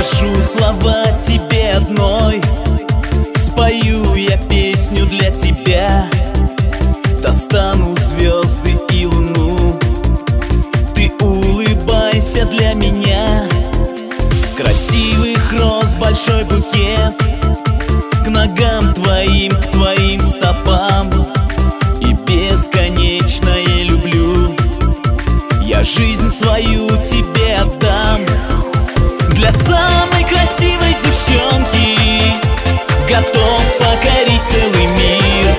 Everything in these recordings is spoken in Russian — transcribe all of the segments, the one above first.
скажу слова тебе одной, спою я песню для тебя, достану звезды и луну. Ты улыбайся для меня, красивых роз большой букет, к ногам твоим, к твоим стопам. И бесконечно я люблю, я жизнь свою тебе отдам. Для самой красивой девчонки готов покорить целый мир.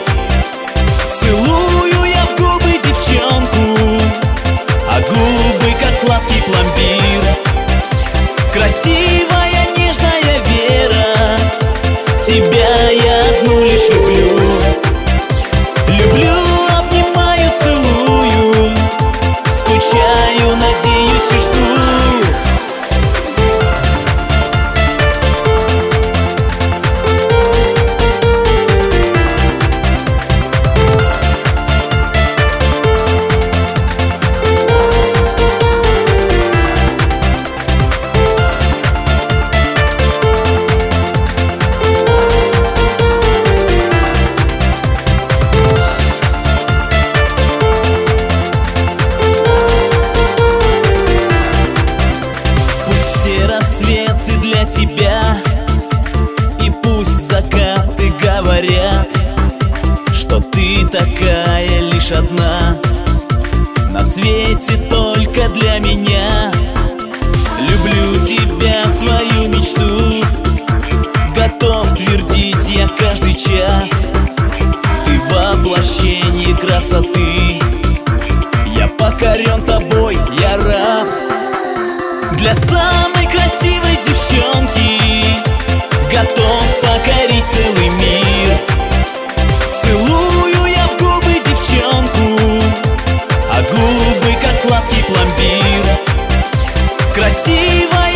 Целую я в губы девчонку, а губы как сладкий пломбир. Красивая, нежная Вера, тебя я одну лишь люблю. Люблю, обнимаю, целую, скучаю, надеюсь и жду. Рассветы для тебя, и пусть закаты говорят, что ты такая лишь одна на свете только для меня. Люблю тебя, свою мечту, готов твердить я каждый час. Ты воплощение красоты, я покорен тобой, я раб. Для самой красивой девчонки готов покорить целый мир. Целую я в губы девчонку, а губы как сладкий пломбир. Красивая,